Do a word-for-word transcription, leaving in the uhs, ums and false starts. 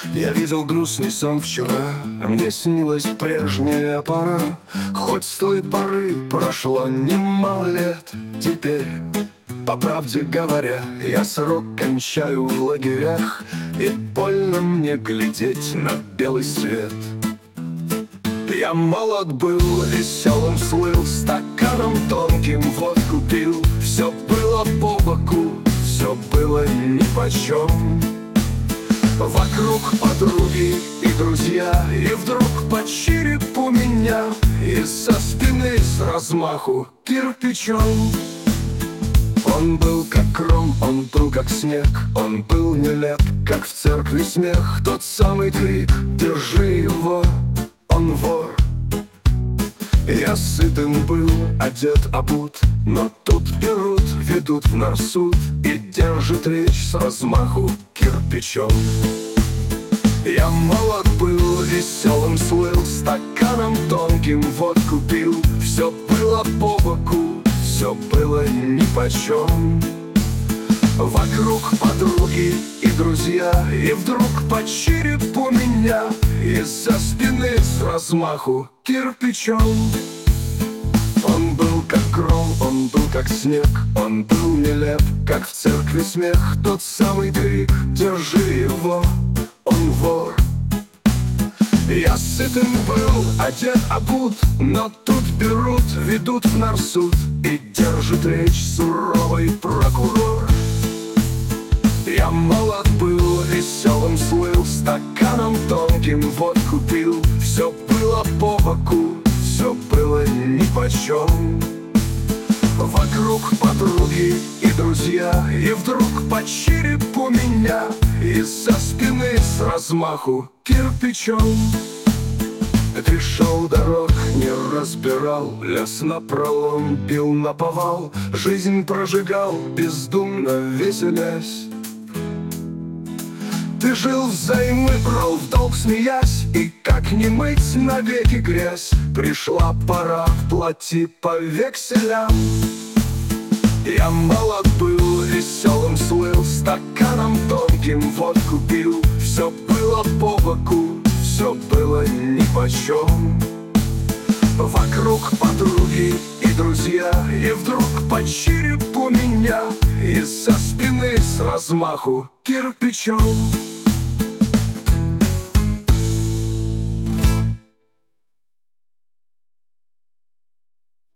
Я видел грустный сон вчера, мне снилась прежняя пора. Хоть с той поры прошло немало лет, теперь, по правде говоря, я срок кончаю в лагерях, и больно мне глядеть на белый свет. Я молод был, веселым слыл, стаканом тонким водку пил. Все было по боку, все было нипочем. Вокруг подруги и друзья, и вдруг по черепу меня из-за спины с размаху кирпичом. Он был как гром, он был как снег, он был нелеп, как в церкви смех. Тот самый крик «Держи его, он вор!» Я сытым был, одет, обут, но тут берут, ведут в нарсуд и держит речь с размаху кирпичом. Я молод был, веселым слыл, стаканом тонким водку пил. Все было по боку, все было нипочем. Вокруг подруги и друзья, и вдруг по черепу меня из-за спины с размаху кирпичом. Он был как гром, он был как снег, он был нелеп, как в церкви смех. Тот самый крик «Держи его, он вор!» Я сытым был, одет, обут, но тут берут, ведут в нарсуд и держит речь суровый прокурор. Я молод был, веселым слыл, стаканом тонким водку пил. Все было по боку, все было нипочем. Вокруг подруги и друзья, и вдруг по черепу меня из-за спины с размаху кирпичом. Пришел дорог, не разбирал, лес напролом, пил наповал, жизнь прожигал, бездумно веселясь. Ты жил взаймы, брал в долг, смеясь, и как не мыть навеки грязь, пришла пора, плати по векселям. Я молод был, веселым слыл, стаканом тонким водку пил. Все было по боку, все было нипочем. Вокруг подруги и друзья, и вдруг по черепу меня из-за спины с размаху кирпичом.